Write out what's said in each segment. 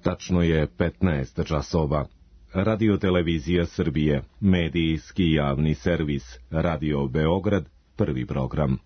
Tačno je 15 časova. Radio-televizija Srbije, medijski javni servis, Radio Beograd, prvi program.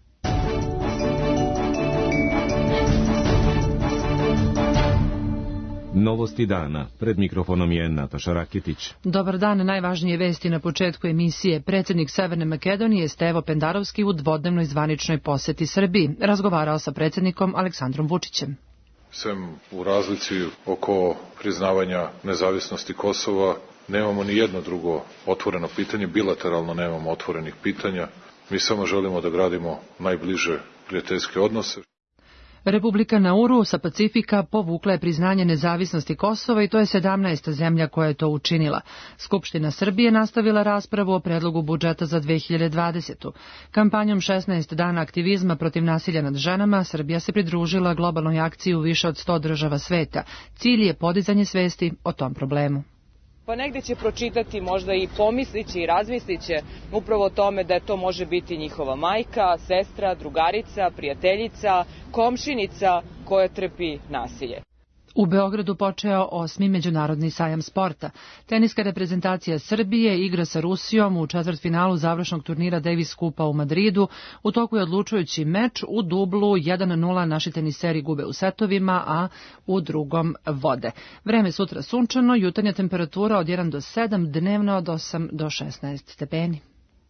Novosti dana. Pred mikrofonom je Nataša Rakitić. Dobar dan, najvažnije vesti na početku emisije. Predsjednik Severne Makedonije Stevo Pendarovski u dvodnevnoj zvaničnoj poseti Srbiji razgovarao sa predsjednikom Aleksandrom Vučićem. Sem u razlici oko priznavanja nezavisnosti Kosova nemamo ni jedno drugo otvoreno pitanje, bilateralno nemamo otvorenih pitanja. Mi samo želimo da gradimo najbliže prijateljske odnose. Republika Nauru sa Pacifika povukla je priznanje nezavisnosti Kosova i to je 17. zemlja koja je to učinila. Skupština Srbije nastavila raspravu o predlogu budžeta za 2020. Kampanjom 16 dana aktivizma protiv nasilja nad ženama, Srbija se pridružila globalnoj akciji u više od 100 država sveta. Cilj je podizanje svesti o tom problemu. Pa negde će pročitati, možda i pomisliće i razmisliće upravo o tome da to može biti njihova majka, sestra, drugarica, prijateljica, komšinica koja trpi nasilje. U Beogradu počeo 8. međunarodni sajam sporta. Teniska reprezentacija Srbije igra sa Rusijom u četvrtfinalu završnog turnira Davis Kupa u Madridu. U toku je odlučujući meč, u dublu 1:0 naši teniseri gube u setovima, a u drugom vode. Vreme sutra sunčano, jutarnja temperatura od 1 do 7, dnevno od 8 do 16 stepeni.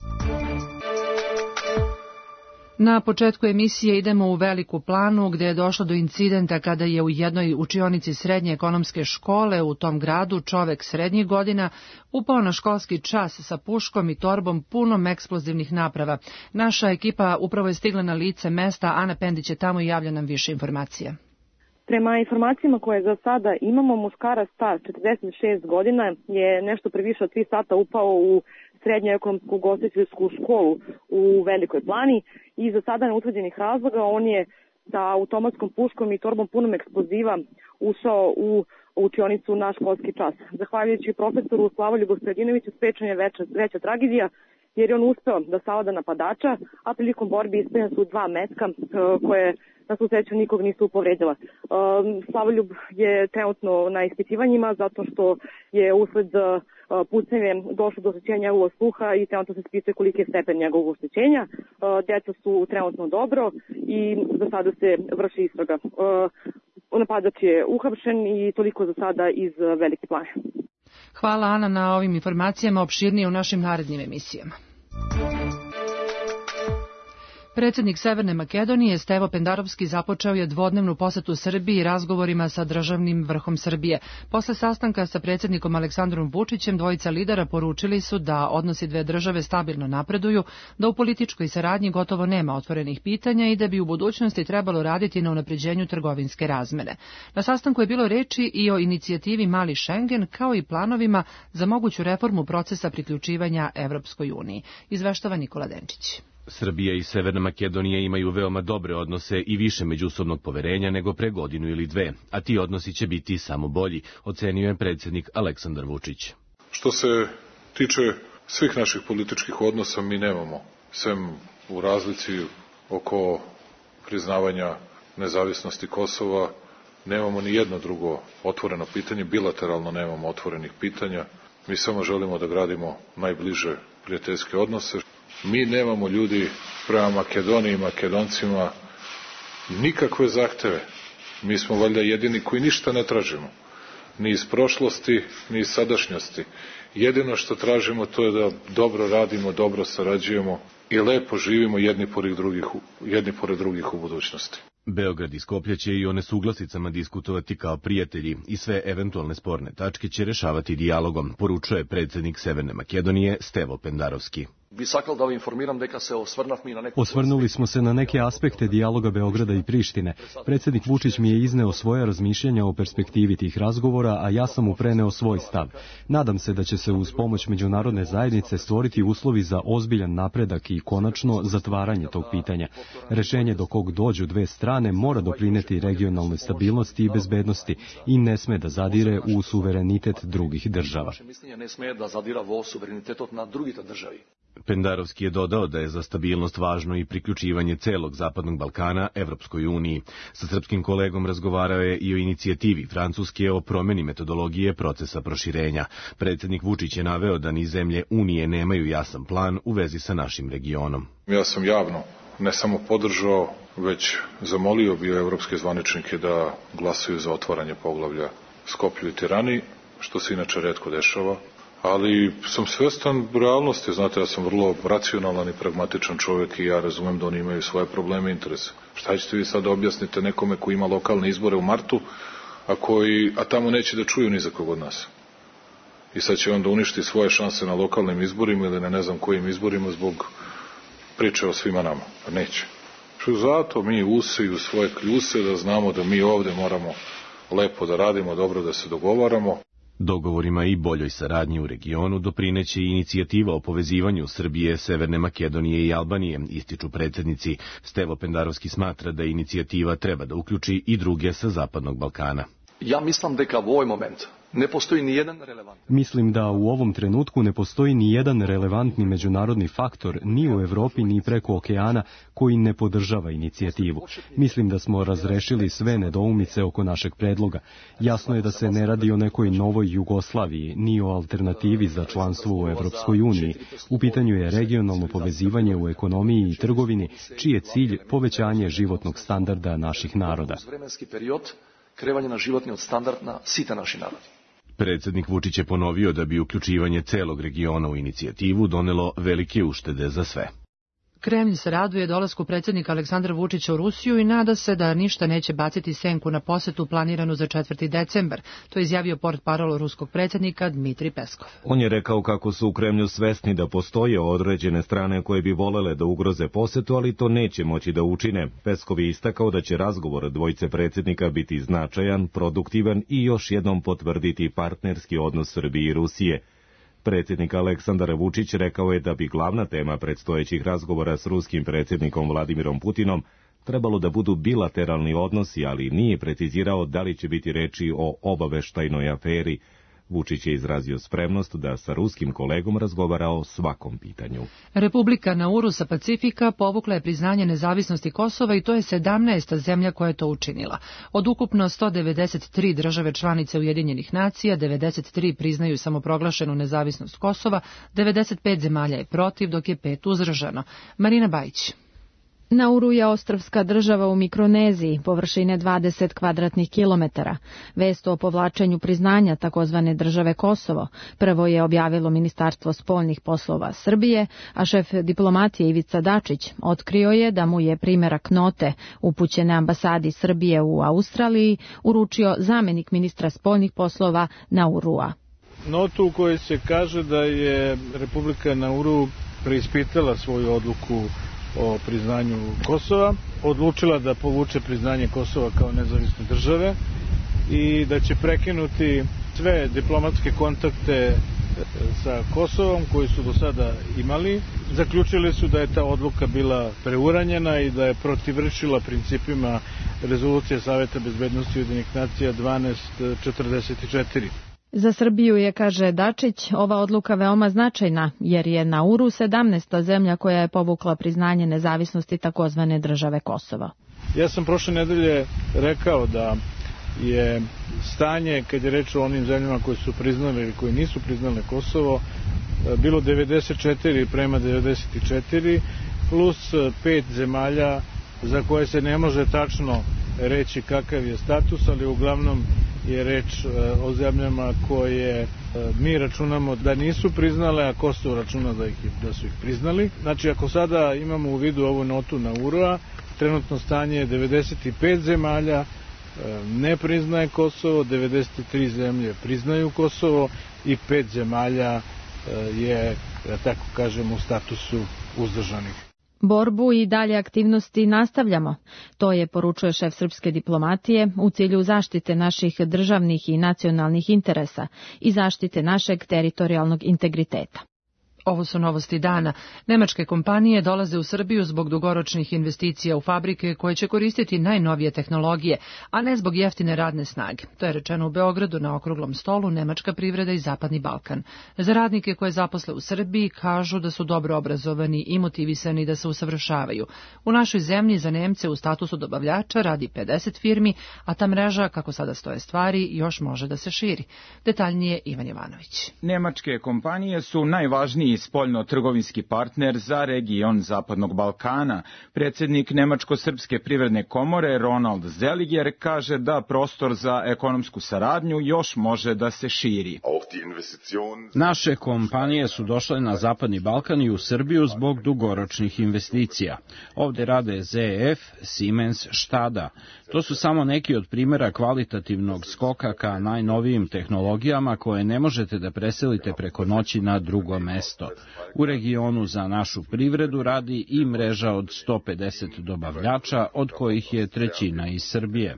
Na početku emisije idemo u Veliku Planu, gdje je došlo do incidenta kada je u jednoj učionici srednje ekonomske škole u tom gradu čovek srednjih godina upao na školski čas sa puškom i torbom punom eksplozivnih naprava. Naša ekipa upravo je stigla na lice mesta, Ana Pendić je tamo i javlja nam više informacija. Prema informacijama koje za sada imamo, muškarac star 46 godina je nešto previše od 3 sata upao u srednju ekonomsku ugostiteljsku školu u Velikoj Plani i za sada neutvrđenih razloga on je sa automatskom puškom i torbom punom eksploziva ušao u učionicu na školski čas. Zahvaljujući profesoru Slavoljubu Sredinoviću sprečena je veća tragedija jer je on uspeo da savlada napadača, a prilikom borbi ispaljena su 2 metka koje na svu sreću nikog nisu povredila. Slavoljub je trenutno na ispitivanjima zato što je usled pucnjeve došlo do oštećenja njegovog sluha i trenutno se ispituje koliki je stepen njegovog oštećenja. Djeca su trenutno dobro i za sada se vrši istraga. Napadač je uhapšen i toliko za sada iz Velike Plane. Hvala Ana na ovim informacijama, opširnije u našim narednim emisijama. Predsjednik Severne Makedonije Stevo Pendarovski započeo je dvodnevnu posetu Srbiji razgovorima sa državnim vrhom Srbije. Posle sastanka sa predsjednikom Aleksandrom Vučićem dvojica lidera poručili su da odnosi dve države stabilno napreduju, da u političkoj saradnji gotovo nema otvorenih pitanja i da bi u budućnosti trebalo raditi na unapređenju trgovinske razmene. Na sastanku je bilo reči i o inicijativi Mali Schengen kao i planovima za moguću reformu procesa priključivanja Evropskoj uniji. Izveštava Nikola Denčić. Srbija i Severna Makedonija imaju veoma dobre odnose i više međusobnog poverenja nego pre godinu ili dve, a ti odnosi će biti samo bolji, ocenio je predsjednik Aleksandar Vučić. Što se tiče svih naših političkih odnosa, mi nemamo, sem u razlici oko priznavanja nezavisnosti Kosova, nemamo ni jedno drugo otvoreno pitanje, bilateralno nemamo otvorenih pitanja. Mi samo želimo da gradimo najbliže prijateljske odnose. Mi nemamo, ljudi, prema Makedoniji i Makedoncima nikakve zahteve. Mi smo valjda jedini koji ništa ne tražimo. Ni iz prošlosti, ni iz sadašnjosti. Jedino što tražimo to je da dobro radimo, dobro sarađujemo i lepo živimo jedni pored drugih u budućnosti. Beograd i Skoplje će i o nesuglasicama diskutovati kao prijatelji i sve eventualne sporne tačke će rešavati dijalogom, poručuje predsjednik Severne Makedonije Stevo Pendarovski. Osvrnuli smo se na neke aspekte dijaloga Beograda i Prištine. Predsjednik Vučić mi je izneo svoje razmišljanja o perspektivi tih razgovora, a ja sam mu preneo svoj stav. Nadam se da će se uz pomoć međunarodne zajednice stvoriti uslovi za ozbiljan napredak i konačno zatvaranje tog pitanja. Rešenje do kog dođu dve strane mora doprineti regionalnoj stabilnosti i bezbednosti i ne sme da zadire u suverenitet drugih država. Pendarovski je dodao da je za stabilnost važno i priključivanje celog Zapadnog Balkana Evropskoj uniji. Sa srpskim kolegom razgovarao je i o inicijativi Francuske o promeni metodologije procesa proširenja. Predsjednik Vučić je naveo da ni zemlje Unije nemaju jasan plan u vezi sa našim regionom. Ja sam javno ne samo podržao, već zamolio bio evropske zvaničnike da glasaju za otvaranje poglavlja Skoplju i Tirani, što se inače retko dešava. Ali sam svestan realnosti, znate, ja sam vrlo racionalan i pragmatičan čovjek i ja razumem da oni imaju svoje probleme i interese. Šta ćete vi sad objasnite nekome koji ima lokalne izbore u martu, a tamo neće da čuju ni za kog od nas. I sad će onda uništiti svoje šanse na lokalnim izborima ili na ne znam kojim izborima zbog priče o svima nama. Pa neće. Što zato mi usiju svoje kljuse da znamo da mi ovde moramo lepo da radimo, dobro da se dogovaramo. Dogovorima i boljoj saradnji u regionu doprineće i inicijativa o povezivanju Srbije, Severne Makedonije i Albanije, ističu predsjednici. Stevo Pendarovski smatra da inicijativa treba da uključi i druge sa Zapadnog Balkana. Ja mislim da u ovaj moment ne postoji ni jedan relevantni. Mislim da u ovom trenutku ne postoji ni jedan relevantni međunarodni faktor ni u Evropi ni preko okeana koji ne podržava inicijativu. Mislim da smo razrešili sve nedoumice oko našeg predloga. Jasno je da se ne radi o nekoj novoj Jugoslaviji, ni o alternativi za članstvo u Evropskoj uniji. U pitanju je regionalno povezivanje u ekonomiji i trgovini, čiji je cilj povećanje životnog standarda naših naroda. Krevanje na životni od standardna sita naši narodi. Predsjednik Vučić je ponovio da bi uključivanje celog regiona u inicijativu donelo velike uštede za sve. Kremlj se raduje dolasku predsjednika Aleksandra Vučića u Rusiju i nada se da ništa neće baciti senku na posetu planiranu za 4. decembar. To je izjavio portparol ruskog predsjednika Dmitrij Peskov. On je rekao kako su u Kremlju svesni da postoje određene strane koje bi volele da ugroze posetu, ali to neće moći da učine. Peskov je istakao da će razgovor dvojice predsjednika biti značajan, produktivan i još jednom potvrditi partnerski odnos Srbije i Rusije. Predsjednik Aleksandar Vučić rekao je da bi glavna tema predstojećih razgovora s ruskim predsjednikom Vladimirom Putinom trebalo da budu bilateralni odnosi, ali nije precizirao da li će biti reči o obaveštajnoj aferi. Vučić je izrazio spremnost da sa ruskim kolegom razgovara o svakom pitanju. Republika Nauru sa Pacifika povukla je priznanje nezavisnosti Kosova i to je 17. zemlja koja je to učinila. Od ukupno 193 države članice Ujedinjenih nacija, 93 priznaju samoproglašenu nezavisnost Kosova, 95 zemalja je protiv, dok je 5 uzdržano. Marina Bajić. Nauru je ostrvska država u Mikroneziji, površine 20 kvadratnih kilometara. Vest o povlačenju priznanja takozvane države Kosovo prvo je objavilo Ministarstvo spoljnih poslova Srbije, a šef diplomatije Ivica Dačić otkrio je da mu je primerak note upućene ambasadi Srbije u Australiji uručio zamenik ministra spoljnih poslova Naurua. Notu u kojoj se kaže da je Republika Nauru preispitala svoju odluku o priznanju Kosova, odlučila da povuče priznanje Kosova kao nezavisne države i da će prekinuti sve diplomatske kontakte sa Kosovom koji su do sada imali. Zaključili su da je ta odluka bila preuranjena i da je protivršila principima rezolucije Saveta bezbednosti Ujedinjenih nacija 1244. Za Srbiju je, kaže Dačić, ova odluka veoma značajna, jer je Nauru 17. zemlja koja je povukla priznanje nezavisnosti takozvane države Kosovo. Ja sam prošle nedelje rekao da je stanje, kad je reč o onim zemljama koji su priznali ili koji nisu priznali Kosovo, bilo 94 prema 94, plus 5 zemalja za koje se ne može tačno reći kakav je status, ali uglavnom je reč o zemljama koje mi računamo da nisu priznale, a Kosovo računa da su ih priznali. Znači, ako sada imamo u vidu ovu notu Naurua, trenutno stanje je 95 zemalja ne priznaje Kosovo, 93 zemlje priznaju Kosovo i 5 zemalja je, da tako kažem, u statusu uzdržanih. Borbu i dalje aktivnosti nastavljamo. To je poručuje šef srpske diplomatije u cilju zaštite naših državnih i nacionalnih interesa i zaštite našeg teritorijalnog integriteta. Ovo su novosti dana. Nemačke kompanije dolaze u Srbiju zbog dugoročnih investicija u fabrike koje će koristiti najnovije tehnologije, a ne zbog jeftine radne snage. To je rečeno u Beogradu na okruglom stolu Nemačka privreda i Zapadni Balkan. Za radnike koje zaposle u Srbiji kažu da su dobro obrazovani i motivisani da se usavršavaju. U našoj zemlji za Nemce u statusu dobavljača radi 50 firmi, a ta mreža, kako sada stoje stvari, još može da se širi. Detaljnije Ivan Jovanović. Nemačke kompanije su najvažniji spoljno-trgovinski partner za region Zapadnog Balkana. Predsjednik Nemačko-srpske privredne komore Ronald Zeliger kaže da prostor za ekonomsku saradnju još može da se širi. Naše kompanije su došle na Zapadni Balkan i u Srbiju zbog dugoročnih investicija. Ovde rade ZF, Siemens, Štada. To su samo neki od primjera kvalitativnog skoka ka najnovijim tehnologijama koje ne možete da preselite preko noći na drugo mesto. U regionu za našu privredu radi i mreža od 150 dobavljača, od kojih je trećina iz Srbije.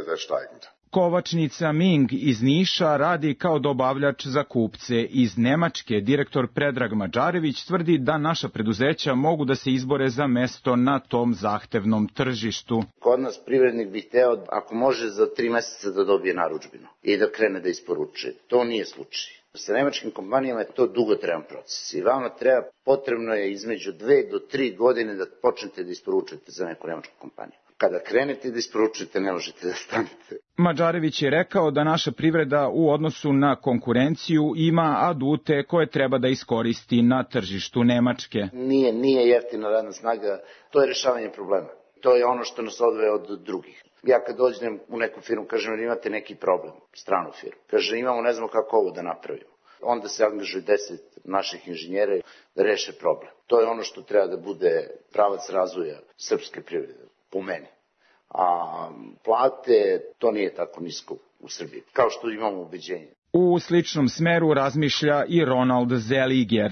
Kovačnica Ming iz Niša radi kao dobavljač za kupce iz Nemačke. Direktor Predrag Mađarević tvrdi da naša preduzeća mogu da se izbore za mesto na tom zahtevnom tržištu. Kod nas privrednik bi hteo, ako može, za 3 meseca da dobije narudžbinu i da krene da isporučuje. To nije slučaj. Sa nemačkim kompanijama je to dugotrajan proces i vama potrebno je između 2 do 3 godine da počnete da isporučujete za neku nemačku kompaniju. Kada krenete da isporučujete, ne možete da stanete. Mađarević je rekao da naša privreda u odnosu na konkurenciju ima adute koje treba da iskoristi na tržištu Nemačke. Nije jeftina radna snaga, to je rešavanje problema. To je ono što nas odvaja od drugih. Ja kad dođem u neku firmu, kažem, imate neki problem, stranu firmu. Kaže, imamo, ne znamo kako ovo da napravimo. Onda se angažuje 10 naših inženjera da reše problem. To je ono što treba da bude pravac razvoja srpske privrede, po meni. A plate, to nije tako nisko u Srbiji, kao što imamo ubeđenje. U sličnom smeru razmišlja i Ronald Zeliger.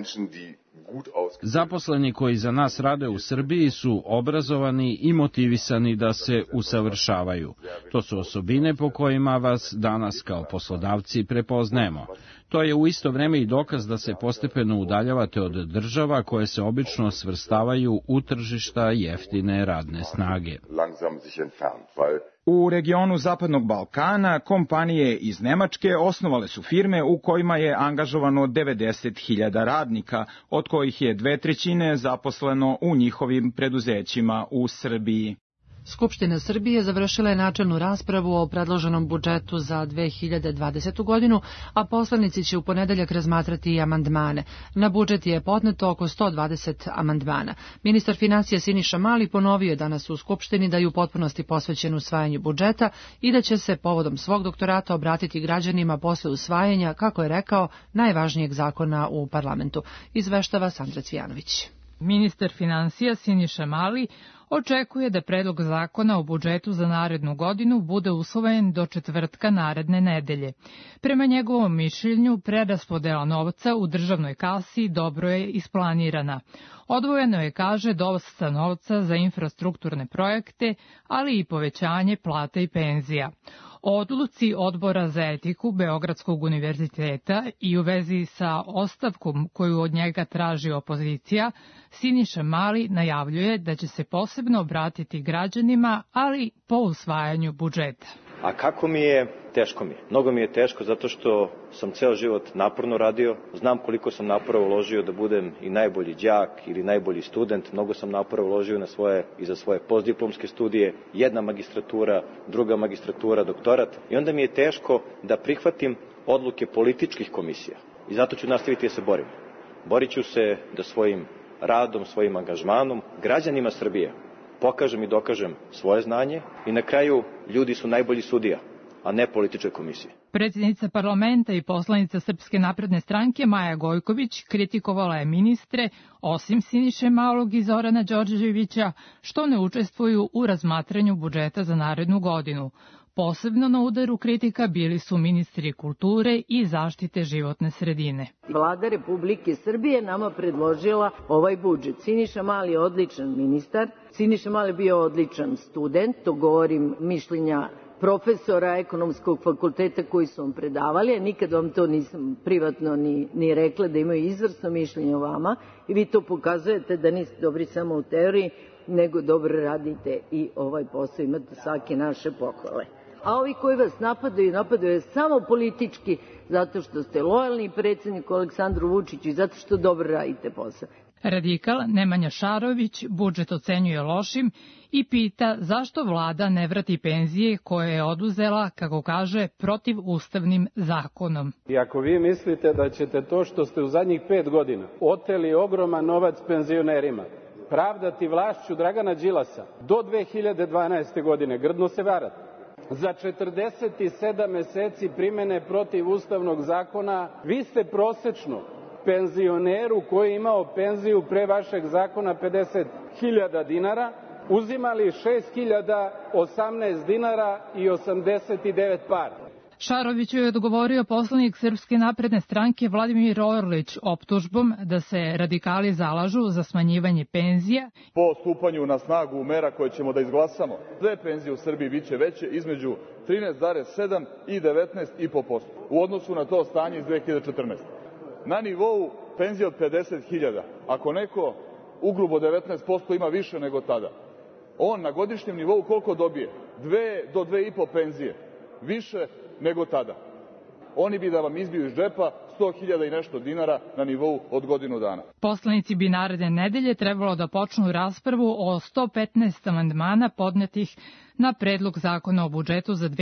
Zaposleni koji za nas rade u Srbiji su obrazovani i motivisani da se usavršavaju. To su osobine po kojima vas danas kao poslodavci prepoznajemo. To je u isto vreme i dokaz da se postepeno udaljavate od država koje se obično svrstavaju u tržišta jeftine radne snage. U regionu Zapadnog Balkana kompanije iz Nemačke osnovale su firme u kojima je angažovano 90.000 radnika, od kojih je 2/3 zaposleno u njihovim preduzećima u Srbiji. Skupština Srbije završila je načelnu raspravu o predloženom budžetu za 2020. godinu, a poslanici će u ponedeljak razmatrati i amandmane. Na budžet je podneto oko 120 amandmana. Ministar finansija Siniša Mali ponovio je danas u Skupštini da je u potpunosti posvećen usvajanju budžeta i da će se povodom svog doktorata obratiti građanima posle usvajanja, kako je rekao, najvažnijeg zakona u parlamentu. Izveštava Sandra Cvijanović. Ministar finansija Siniša Mali očekuje da predlog zakona o budžetu za narednu godinu bude usvojen do četvrtka naredne nedelje. Prema njegovom mišljenju, preraspodela novca u državnoj kasi dobro je isplanirana. Odvojeno je, kaže, dosta novca za infrastrukturne projekte, ali i povećanje plata i penzija. O odluci Odbora za etiku Beogradskog univerziteta i u vezi sa ostavkom koju od njega traži opozicija, Siniša Mali najavljuje da će se posebno obratiti građanima, ali po usvajanju budžeta. A kako mi je? Teško mi je. Mnogo mi je teško zato što sam ceo život naporno radio. Znam koliko sam napora uložio da budem i najbolji đak ili najbolji student. Mnogo sam napora uložio za svoje postdiplomske studije. Jedna magistratura, druga magistratura, doktorat. I onda mi je teško da prihvatim odluke političkih komisija. I zato ću nastaviti da se borim. Borit ću se da svojim radom, svojim angažmanom, građanima Srbije pokažem i dokažem svoje znanje i na kraju ljudi su najbolji sudija, a ne političke komisije. Predsjednica parlamenta i poslanica Srpske napredne stranke Maja Gojković kritikovala je ministre, osim Siniše Malog i Zorana Đorđevića, što ne učestvuju u razmatranju budžeta za narednu godinu. Posebno na udaru kritika bili su ministri kulture i zaštite životne sredine. Vlada Republike Srbije nama predložila ovaj budžet. Siniša Mali je odličan ministar, Siniša Mali je bio odličan student, to govorim mišljenja profesora ekonomskog fakulteta koji su vam predavali, a nikad vam to nisam privatno ni rekla da imaju izvrsno mišljenje o vama i vi to pokazujete da niste dobri samo u teoriji, nego dobro radite i ovaj posao, imate svake naše pohvale. A ovi koji vas napadaju samo politički zato što ste lojalni predsjedniku Aleksandru Vučiću i zato što dobro radite posao. Radikal Nemanja Šarović budžet ocenjuje lošim i pita zašto vlada ne vrati penzije koje je oduzela, kako kaže, protivustavnim zakonom. I ako vi mislite da ćete to što ste u zadnjih 5 godina oteli ogroman novac penzionerima pravdati vlašću Dragana Đilasa do 2012. godine, grdno se varate. Za 47 meseci primene protivustavnog zakona vi ste prosečno penzioneru koji je imao penziju pre vašeg zakona 50.000 dinara uzimali 6.018 dinara i 89 para. Šaroviću je odgovorio poslanik Srpske napredne stranke Vladimir Orlić optužbom da se radikali zalažu za smanjivanje penzija. Po stupanju na snagu mera koje ćemo da izglasamo, sve penzije u Srbiji biće veće između 13,7 i 19,5% u odnosu na to stanje iz 2014. Na nivou penzije od 50.000, ako neko ugrubo 19% ima više nego tada, on na godišnjem nivou koliko dobije? 2 do 2,5 penzije. Više nego tada. Oni bi da vam izbiju iz džepa 100.000 i nešto dinara na nivou od godinu dana. Poslanici bi naredne nedelje trebalo da počnu raspravu o 115 amandmana podnetih na predlog zakona o budžetu za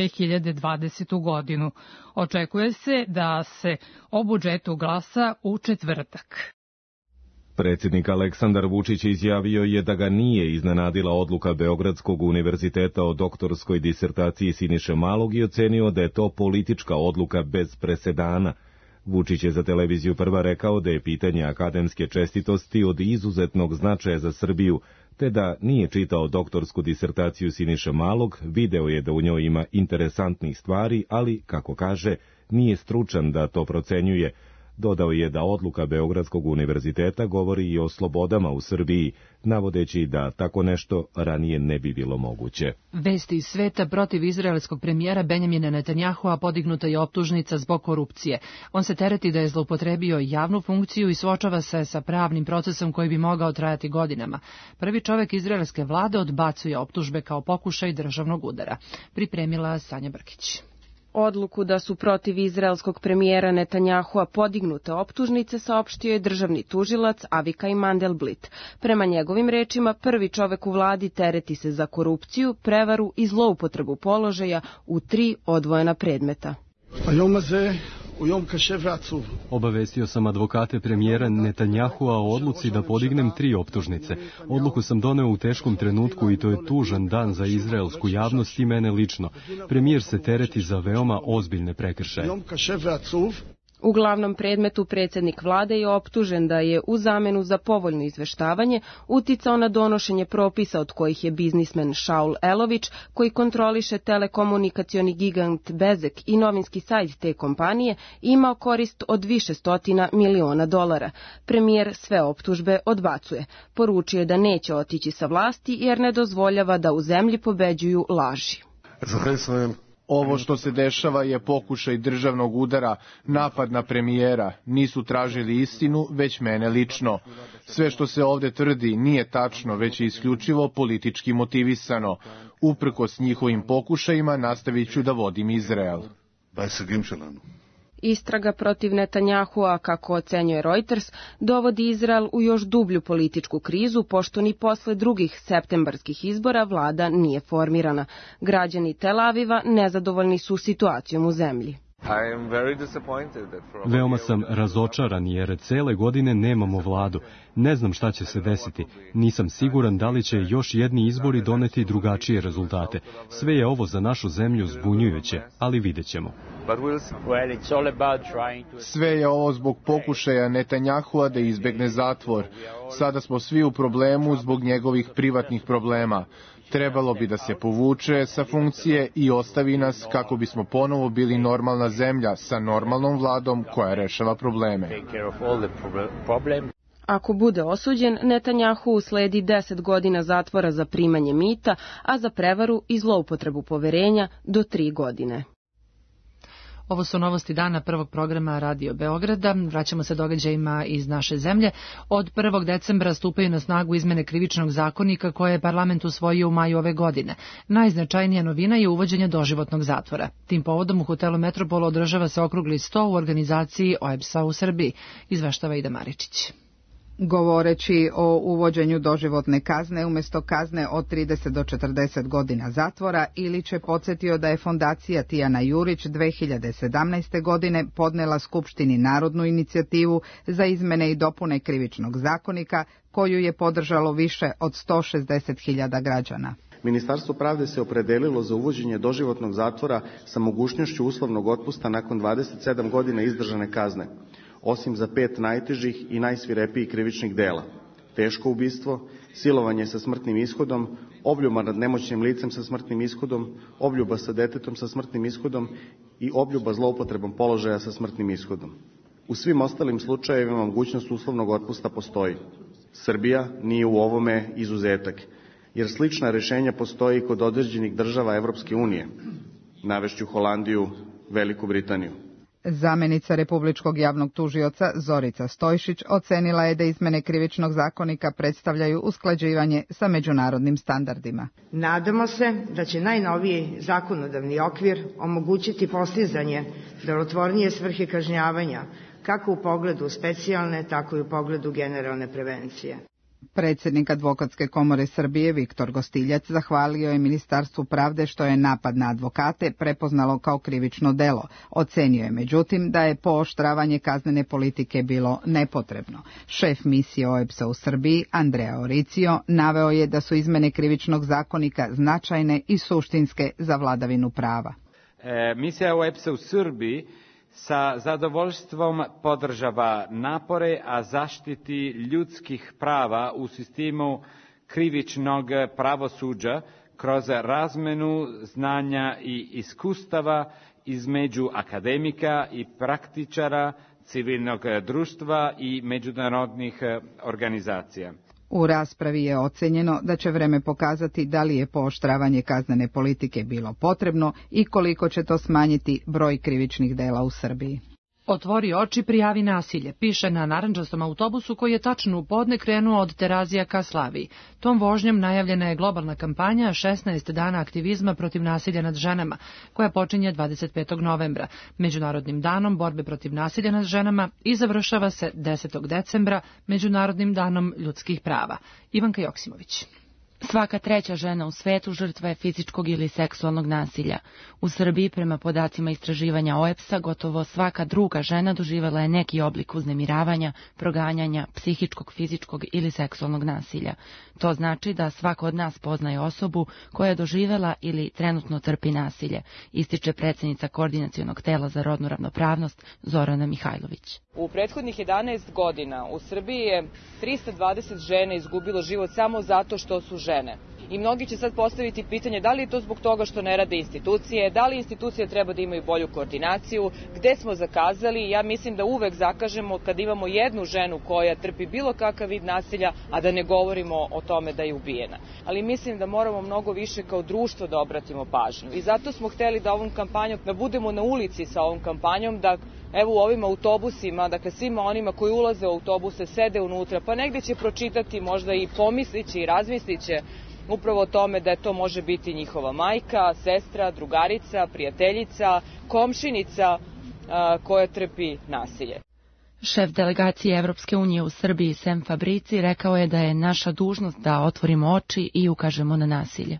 2020. godinu. Očekuje se da se o budžetu glasa u četvrtak. Predsjednik Aleksandar Vučić izjavio je da ga nije iznenadila odluka Beogradskog univerziteta o doktorskoj disertaciji Siniše Malog i ocenio da je to politička odluka bez presedana. Vučić je za televiziju Prva rekao da je pitanje akademske čestitosti od izuzetnog značaja za Srbiju, te da nije čitao doktorsku disertaciju Siniše Malog, video je da u njoj ima interesantnih stvari, ali, kako kaže, nije stručan da to procenjuje. Dodao je da odluka Beogradskog univerziteta govori i o slobodama u Srbiji, navodeći da tako nešto ranije ne bi bilo moguće. Vesti iz sveta: protiv izraelskog premijera Benjamina Netanjahua podignuta je optužnica zbog korupcije. On se tereti da je zloupotrebio javnu funkciju i suočava se sa pravnim procesom koji bi mogao trajati godinama. Prvi čovek izraelske vlade odbacuje optužbe kao pokušaj državnog udara. Pripremila Sanja Brkić. Odluku da su protiv izraelskog premijera Netanjahua podignute optužnice saopštio je državni tužilac Avikai Mandelblit. Prema njegovim rečima, prvi čovek u vladi tereti se za korupciju, prevaru i zloupotrebu položaja u 3 odvojena predmeta. Obavestio sam advokate premijera Netanjahua o odluci da podignem 3 optužnice. Odluku sam doneo u teškom trenutku i to je tužan dan za izraelsku javnost i mene lično. Premijer se tereti za veoma ozbiljne prekršaje. U glavnom predmetu predsjednik vlade je optužen da je u zamenu za povoljno izveštavanje uticao na donošenje propisa od kojih je biznismen Shaul Elović, koji kontroliše telekomunikacioni gigant Bezek i novinski sajt te kompanije, imao korist od više stotina miliona dolara. Premijer sve optužbe odbacuje. Poručio je da neće otići sa vlasti jer ne dozvoljava da u zemlji pobeđuju laži. Ovo što se dešava je pokušaj državnog udara, napad na premijera. Nisu tražili istinu, već mene lično. Sve što se ovde tvrdi nije tačno, već je isključivo politički motivisano. Uprkos njihovim pokušajima nastavit ću da vodim Izrael. Istraga protiv Netanjahua, kako ocenjuje Reuters, dovodi Izrael u još dublju političku krizu, pošto ni posle drugih septembarskih izbora vlada nije formirana. Građani Tel Aviva nezadovoljni su situacijom u zemlji. Veoma sam razočaran jer cele godine nemamo vladu. Ne znam šta će se desiti. Nisam siguran da li će još jedni izbori doneti drugačije rezultate. Sve je ovo za našu zemlju zbunjujuće, ali vidjet ćemo. Sve je ovo zbog pokušaja Netanjahua da izbegne zatvor. Sada smo svi u problemu zbog njegovih privatnih problema. Trebalo bi da se povuče sa funkcije i ostavi nas kako bismo ponovo bili normalna zemlja sa normalnom vladom koja rešava probleme. Ako bude osuđen, Netanjahu usledi 10 godina zatvora za primanje mita, a za prevaru i zloupotrebu poverenja do 3 godine. Ovo su novosti dana prvog programa Radio Beograda. Vraćamo se događajima iz naše zemlje. Od 1. decembra stupaju na snagu izmene krivičnog zakonika koje je parlament usvojio u maju ove godine. Najznačajnija novina je uvođenje doživotnog zatvora. Tim povodom u hotelu Metropol održava se okrugli sto u organizaciji OEBS-a u Srbiji. Izveštava Ida Maričić. Govoreći o uvođenju doživotne kazne umjesto kazne od 30 do 40 godina zatvora, Ilić je podsjetio da je fondacija Tijana Jurić 2017. godine podnela Skupštini narodnu inicijativu za izmene i dopune krivičnog zakonika, koju je podržalo više od 160.000 građana. Ministarstvo pravde se opredelilo za uvođenje doživotnog zatvora sa mogućnošću uslovnog otpusta nakon 27 godina izdržane kazne, osim za 5 najtežih i najsvirepijih krivičnih dela: teško ubistvo, silovanje sa smrtnim ishodom, obljuba nad nemoćnim licem sa smrtnim ishodom, obljuba sa detetom sa smrtnim ishodom i obljuba zloupotrebom položaja sa smrtnim ishodom. U svim ostalim slučajevima mogućnost uslovnog otpusta postoji. Srbija nije u ovome izuzetak, jer slična rješenja postoji kod određenih država Evropske unije. Navešću Holandiju, Veliku Britaniju. Zamenica Republičkog javnog tužioca Zorica Stojšić ocenila je da izmene krivičnog zakonika predstavljaju usklađivanje sa međunarodnim standardima. Nadamo se da će najnoviji zakonodavni okvir omogućiti postizanje delotvornije svrhe kažnjavanja, kako u pogledu specijalne, tako i u pogledu generalne prevencije. Predsjednik Advokatske komore Srbije Viktor Gostiljac zahvalio je Ministarstvu pravde što je napad na advokate prepoznalo kao krivično delo. Ocenio je međutim da je pooštravanje kaznene politike bilo nepotrebno. Šef misije OEBS-a u Srbiji Andrea Oricio naveo je da su izmene krivičnog zakonika značajne i suštinske za vladavinu prava. Misija OEBS-a u Srbiji sa zadovoljstvom podržava napore a zaštiti ljudskih prava u sistemu krivičnog pravosuđa kroz razmenu znanja i iskustava između akademika i praktičara, civilnog društva i međunarodnih organizacija. U raspravi je ocenjeno da će vreme pokazati da li je pooštravanje kaznene politike bilo potrebno i koliko će to smanjiti broj krivičnih dela u Srbiji. Otvori oči, prijavi nasilje, piše na narandžastom autobusu koji je tačno u podne krenuo od Terazija ka Slaviji. Tom vožnjom najavljena je globalna kampanja 16 dana aktivizma protiv nasilja nad ženama, koja počinje 25. novembra, Međunarodnim danom borbe protiv nasilja nad ženama, i završava se 10. decembra, Međunarodnim danom ljudskih prava. Ivanka Joksimović. Svaka treća žena u svetu žrtva je fizičkog ili seksualnog nasilja. U Srbiji, prema podacima istraživanja OEBS-a, gotovo svaka druga žena doživjela je neki oblik uznemiravanja, proganjanja, psihičkog, fizičkog ili seksualnog nasilja. To znači da svako od nas poznaje osobu koja je doživjela ili trenutno trpi nasilje, ističe predsjednica Koordinacionog tela za rodnu ravnopravnost Zorana Mihajlović. U prethodnih 11 godina u Srbiji je 320 žena izgubilo život samo zato što su žene. I mnogi će sad postaviti pitanje da li je to zbog toga što ne rade institucije, da li institucije treba da imaju bolju koordinaciju, gde smo zakazali. Ja mislim da uvek zakažemo kad imamo jednu ženu koja trpi bilo kakav vid nasilja, a da ne govorimo o tome da je ubijena. Ali mislim da moramo mnogo više kao društvo da obratimo pažnju. I zato smo hteli da ovom kampanjom, da budemo na ulici sa ovom kampanjom, da evo u ovim autobusima, dakle svima onima koji ulaze u autobuse, sede unutra, pa negde će pročitati, možda i pomisliće i razmisliće upravo o tome da to može biti njihova majka, sestra, drugarica, prijateljica, komšinica koja trpi nasilje. Šef delegacije Evropske unije u Srbiji Sem Fabrici rekao je da je naša dužnost da otvorimo oči i ukažemo na nasilje.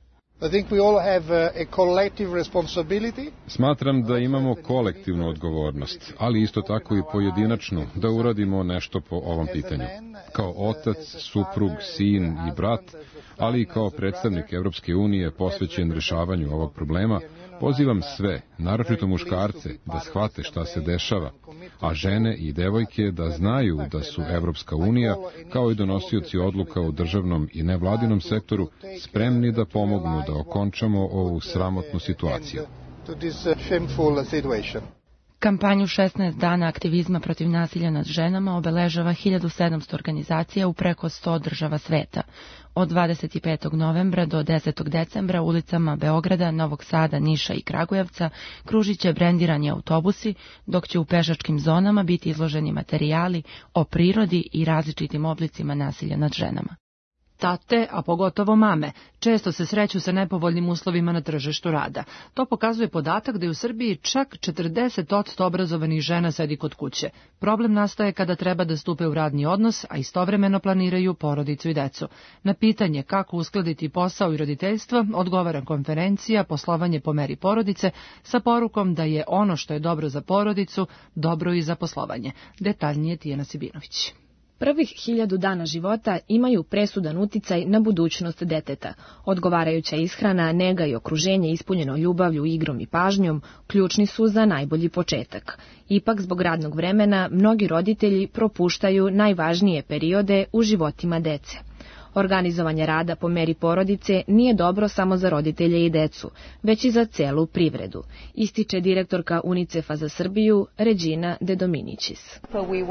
Smatram da imamo kolektivnu odgovornost, ali isto tako i pojedinačnu, da uradimo nešto po ovom pitanju. Kao otac, suprug, sin i brat, ali i kao predstavnik Evropske unije posvećen rešavanju ovog problema, pozivam sve, naročito muškarce, da shvate šta se dešava, a žene i devojke da znaju da su Evropska unija, kao i donosioci odluka u državnom i nevladinom sektoru, spremni da pomognu da okončamo ovu sramotnu situaciju. Kampanju 16 dana aktivizma protiv nasilja nad ženama obeležava 1700 organizacija u preko 100 država sveta. Od 25. novembra do 10. decembra ulicama Beograda, Novog Sada, Niša i Kragujevca kružit će brendirani autobusi, dok će u pešačkim zonama biti izloženi materijali o prirodi i različitim oblicima nasilja nad ženama. Tate, a pogotovo mame, često se sreću sa nepovoljnim uslovima na tržištu rada. To pokazuje podatak da je u Srbiji čak 40% obrazovanih žena sedi kod kuće. Problem nastaje kada treba da stupe u radni odnos, a istovremeno planiraju porodicu i decu. Na pitanje kako uskladiti posao i roditeljstvo odgovara konferencija Poslovanje po meri porodice sa porukom da je ono što je dobro za porodicu, dobro i za poslovanje. Detaljnije Tijana Sibinović. Prvih 1000 dana života imaju presudan uticaj na budućnost deteta. Odgovarajuća ishrana, nega i okruženje ispunjeno ljubavlju, igrom i pažnjom ključni su za najbolji početak. Ipak, zbog radnog vremena, mnogi roditelji propuštaju najvažnije periode u životima dece. Organizovanje rada po meri porodice nije dobro samo za roditelje i decu, već i za celu privredu, ističe direktorka UNICEF-a za Srbiju, Regina De Dominicis.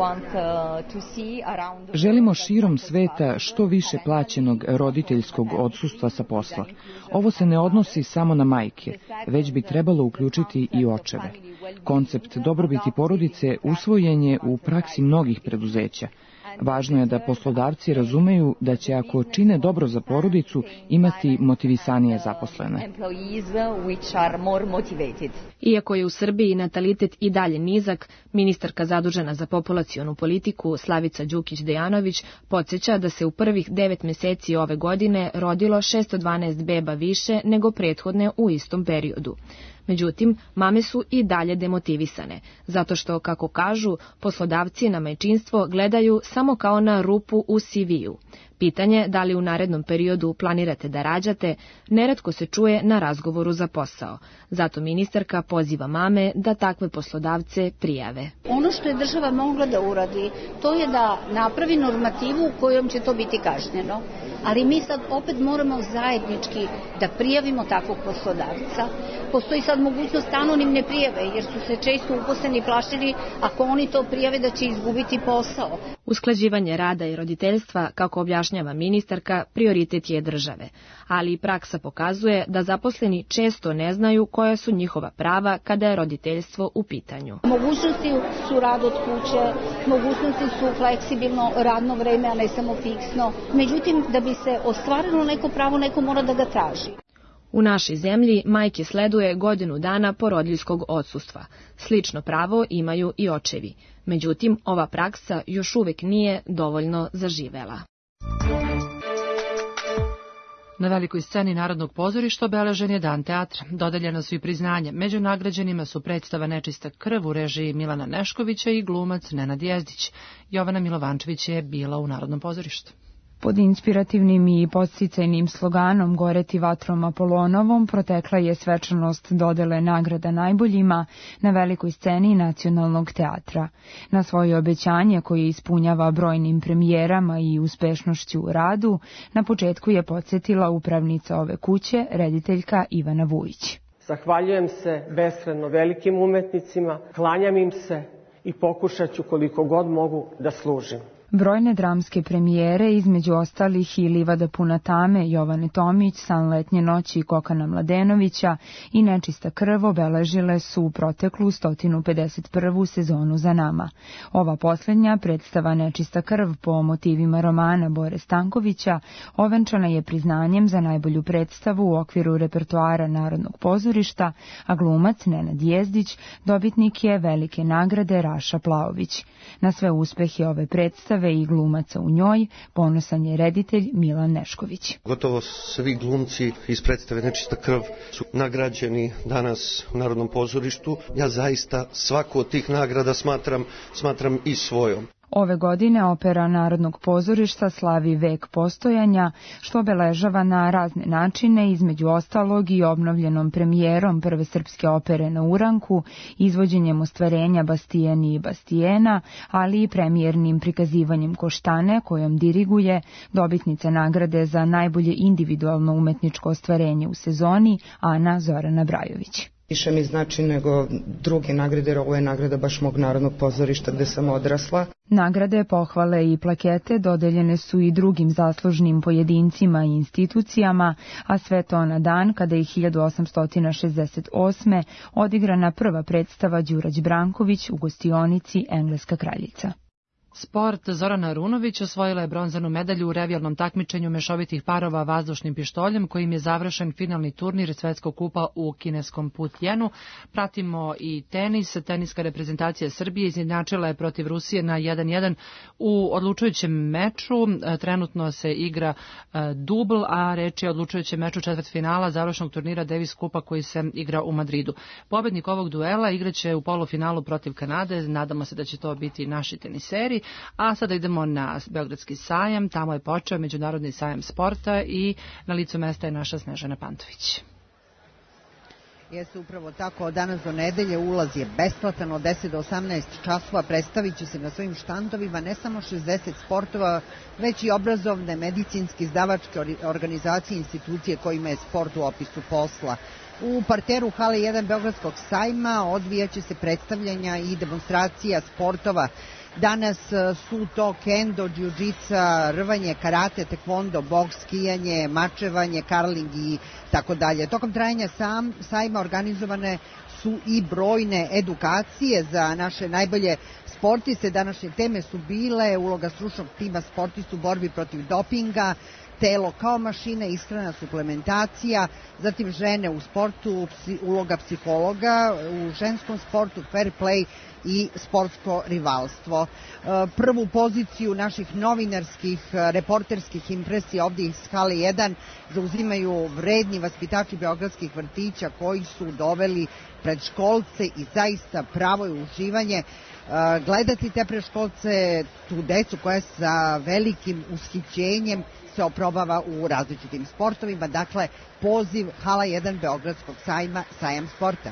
Želimo širom sveta što više plaćenog roditeljskog odsustva sa posla. Ovo se ne odnosi samo na majke, već bi trebalo uključiti i očeve. Koncept dobrobiti porodice usvojen je u praksi mnogih preduzeća. Važno je da poslodavci razumeju da će, ako čine dobro za porodicu, imati motivisanije zaposlene. Iako je u Srbiji natalitet i dalje nizak, ministarka zadužena za populacionu politiku Slavica Đukić-Dejanović podsjeća da se u prvih 9 meseci ove godine rodilo 612 beba više nego prethodne u istom periodu. Međutim, mame su i dalje demotivisane, zato što, kako kažu, poslodavci na majčinstvo gledaju samo kao na rupu u CV-u. Pitanje da li u narednom periodu planirate da rađate, neretko se čuje na razgovoru za posao. Zato ministarka poziva mame da takve poslodavce prijave. Ono što je država mogla da uradi, to je da napravi normativu u kojom će to biti kažnjeno. Ali mi sad opet moramo zajednički da prijavimo takvog poslodavca. Postoji sad mogućnost anonimne prijave, jer su se često uposleni plašili ako oni to prijave da će izgubiti posao. Usklađivanje rada i roditeljstva, kako objašnjava ministarka, prioritet je države. Ali i praksa pokazuje da zaposleni često ne znaju koja su njihova prava kada je roditeljstvo u pitanju. Mogućnosti su rad od kuće, mogućnosti su fleksibilno radno vreme, a ne samo fiksno. Međutim, da bi se ostvarilo neko pravo, neko mora da ga traži. U našoj zemlji majke sleduje 1 godinu dana porodiljskog odsustva. Slično pravo imaju i očevi. Međutim, ova praksa još uvek nije dovoljno zaživela. Na velikoj sceni Narodnog pozorišta obeležen je Dan teatra. Dodeljena su i priznanja. Među nagrađenima su predstava Nečista krv u režiji Milana Neškovića i glumac Nenad Jezdić. Jovana Milovančević je bila u Narodnom pozorištu. Pod inspirativnim i podsticajnim sloganom Goreti vatrom Apolonovom protekla je svečanost dodele nagrada najboljima na velikoj sceni Nacionalnog teatra. Na svoje obećanje koje ispunjava brojnim premijerama i uspešnošću u radu, na početku je podsjetila upravnica ove kuće, rediteljka Ivana Vujić. Zahvaljujem se beskrajno velikim umetnicima, klanjam im se i pokušat ću koliko god mogu da služim. Brojne dramske premijere, između ostalih i Livada puna tame, Jovane Tomić, San letnje noći Kokana Mladenovića i Nečista krv obeležile su u proteklu 151. sezonu za nama. Ova posljednja predstava Nečista krv po motivima romana Bore Stankovića ovenčana je priznanjem za najbolju predstavu u okviru repertoara Narodnog pozorišta, a glumac Nenad Jezdić dobitnik je velike nagrade Raša Plaović. Na sve uspehe ove predstave i glumaca u njoj ponosan je reditelj Milan Nešković. Gotovo svi glumci iz predstave Nečista krv su nagrađeni danas u Narodnom pozorištu. Ja zaista svaku od tih nagrada smatram i svojom. Ove godine opera Narodnog pozorišta slavi vek postojanja, što obeležava na razne načine, između ostalog i obnovljenom premijerom prve srpske opere na Uranku, izvođenjem ostvarenja Bastijeni i Bastijena, ali i premijernim prikazivanjem Koštane, kojom diriguje dobitnica nagrade za najbolje individualno umetničko ostvarenje u sezoni, Ana Zorana Brajović. Više mi znači nego druge nagrade, jer ovo je nagrada baš mog Narodnog pozorišta gde sam odrasla. Nagrade, pohvale i plakete dodeljene su i drugim zaslužnim pojedincima i institucijama, a sve to na dan kada je 1868. odigrana prva predstava Đurać Branković u gostionici Engleska kraljica. Sport. Zorana Arunović osvojila je bronzanu medalju u revijalnom takmičenju mešovitih parova vazdušnim pištoljem, kojim je završen finalni turnir Svetskog kupa u kineskom Putjenu. Pratimo i tenis. Teniska reprezentacija Srbije izjednačila je protiv Rusije na 1:1 u odlučujućem meču. Trenutno se igra dubl, a reč je o odlučujućem meču četvrtfinala završnog turnira Davis kupa koji se igra u Madridu. Pobednik ovog duela igraće u polufinalu protiv Kanade. Nadamo se da će to biti naši teniseri. A sada idemo na Beogradski sajam, tamo je počeo Međunarodni sajam sporta i na licu mesta je naša Snežana Pantović. Jeste upravo tako, od danas do nedelje ulaz je besplatan od 10 do 18 časova, predstavit će se na svojim štandovima ne samo 60 sportova, već i obrazovne, medicinske, izdavačke organizacije i institucije kojima je sport u opisu posla. U parteru hale 1 Beogradskog sajma odvijaće se predstavljanja i demonstracija sportova. Danas su to kendo, džiu-džica, rvanje, karate, tekvondo, boks, skijanje, mačevanje, karling i tako dalje. Tokom trajanja sajma organizovane su i brojne edukacije za naše najbolje sportiste. Današnje teme su bile uloga stručnog tima sportista u borbi protiv dopinga, telo kao mašina, ishrana, suplementacija, zatim žene u sportu, uloga psihologa, u ženskom sportu fair play i sportsko rivalstvo. Prvu poziciju naših novinarskih, reporterskih impresija ovdje iz hale 1 zauzimaju vredni vaspitači beogradskih vrtića koji su doveli predškolce i zaista pravo je uživanje gledati te predškolce, tu decu koja sa velikim ushićenjem se oprobava u različitim sportovima. Dakle, poziv hala 1 Beogradskog sajma, sajam sporta.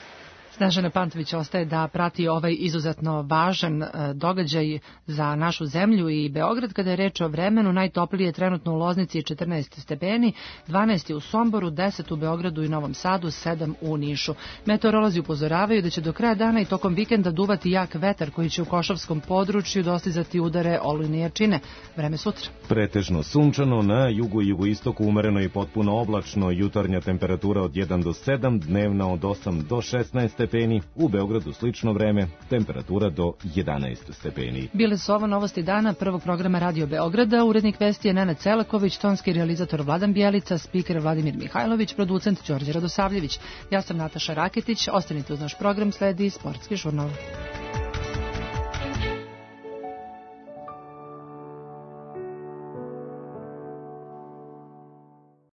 Snežana Pantović ostaje da prati ovaj izuzetno važan događaj za našu zemlju i Beograd. Kada je reč o vremenu, najtoplije je trenutno u Loznici 14 stepeni, 12 je u Somboru, 10 u Beogradu i Novom Sadu, 7 u Nišu. Meteorolozi upozoravaju da će do kraja dana i tokom vikenda duvati jak vetar koji će u Košavskom području dostizati udare olujne jačine. Vreme sutra. Pretežno sunčano, na jugu i jugoistoku umereno i potpuno oblačno, jutarnja temperatura od 1 do 7, dnevna od 8 do 16 stepeni, u Beogradu slično vreme, temperatura do 11 stepeni. Bile su ovo novosti dana prvog programa Radio Beograda, urednik vesti je Nenad Celaković, tonski realizator Vladan Bjelica, spiker Vladimir Mihajlović, producent Đorđe Radosavljević. Ja sam Nataša Raketić, ostanite uz naš program, sledi Sportski žurnal.